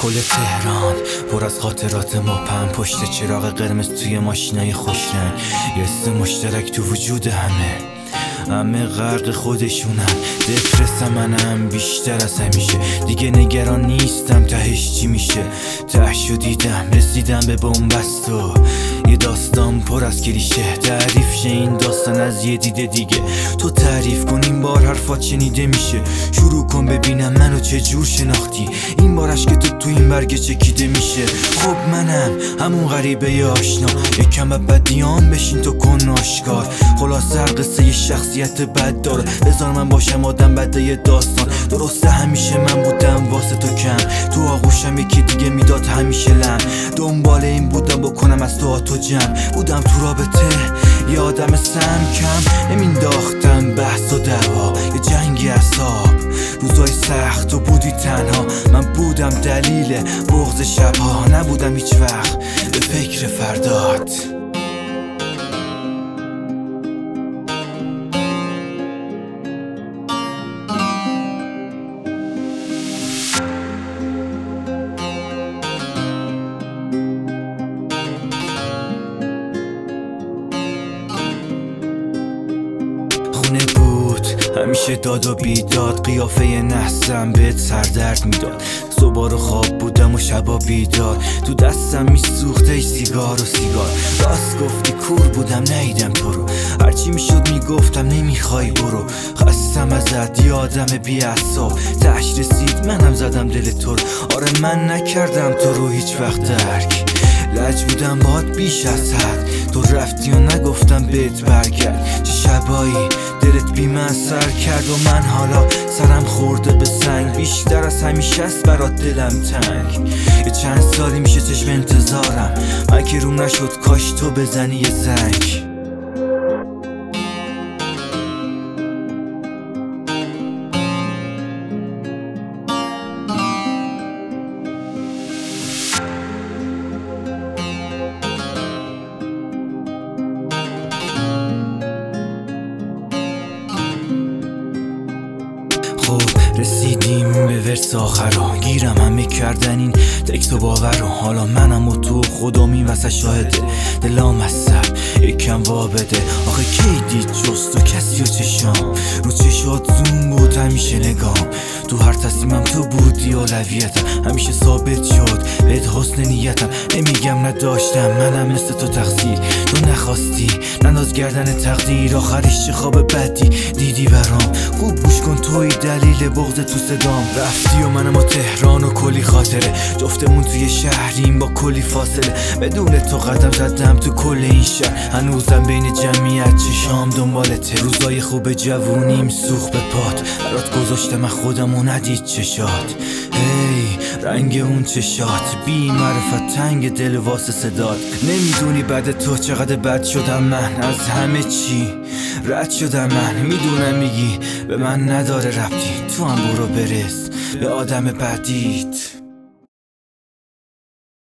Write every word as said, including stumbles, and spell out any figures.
کل تهران پر از خاطرات مبهم، پشت چراغ قرمز توی ماشینای خوشرنگ، یه حس مشترک تو وجود همه همه غرق خودشونن. دپرسم منم بیشتر از همیشه، دیگه نگران نیستم تهش چی میشه. تهشو دیدم رسیدم به بنبست و یه داستان پر از کلیشه. تعریف شه این داستان از یه دیده دیگه، تو تعریف کن این بار حرفات شنیده میشه. شروع کن ببینم منو چه جور شناختی، این بارش که تو تو این برگه چکیده میشه. خب منم همون غریبه ی آشنا، یکم بدیام بشین تو کن آشکار. خلاص هر قصه یه شخصیت بد داره، بذار من باشم آدم بده یه داستان. درسته همیشه من بودم واسه تو کم، تو آغوشم یکی دیگه میداد همیشه لم. دنبال این بودم بکنم از تو تو جمع، بودم تو رابطه یه آدم سم کم. نمینداختم بحث و دعوا یه جنگی اعصاب، روزای سخت تو بودی تنها، من بودم دلیل بغض شبها. نبودم هیچ وقت به فکر فردات. خونه بود همیشه داد و بیداد، قیافه نحسم بهت سردرد میداد. صبح رو خواب بودم و شبا بیدار، تو دستم میسوخت ای سیگار و سیگار. راست گفتی کور بودم نیدم تو رو، هرچی میشد میگفتم نمیخوای برو. خستم ازت یه آدم بی اعصاب، تهش رسید منم زدم دل تو رو. آره من نکردم تو رو هیچ وقت درک، لج بودم باهات بیش از حد. تو رفتی و نگفتم بهت برگرد، چه شبایی دلت بی من سر کرد و من حالا سرم خورده به سنگ. بیشتر از همیشه است برات دلم تنگ، یه چند سالی میشه چشم انتظارم، من که روم نشد کاش تو بزنی یه زنگ. خب رسیدیم به ورس آخرا، گیرم همه کردن این تکس و باورو. حالا منم و تو خدا می واسه شاهده، دلام از سر یکم وا بده. آخه کی دید جز تو کسی و چشام، رو چشات زوم بود همیشه نگام. تو هر تصمیمم تو بودی اولویتم، همیشه ثابت شد بهت حسن نیتم. نمیگم نداشتم منم مثل تو تقصیر، تو نخواستی ننداز گردن تقدیر. آخرش چه خواب بدی دیدی برام، خوب گوش کن توی دلیل بغض تو صدام. رفتی و منم و تهران و کلی خاطره، جفتمون توی شهریم با کلی فاصله. بدون تو قدم زدم تو کل این شهر، هنوزم بین جمعیت چشام دنبالته. روزای خوب جوونیم سوخت به پات، برات گذاشتم من خودم و ندید چشات. هی رنگ اون چشات بی معرفت تنگ دل واسه صدات. نمیدونی بعد تو چقدر بد شدم من، از همه چی رد شدم من. میدونم میگی به من نداره ربطی، تو هم برو برس به آدم بعدیت.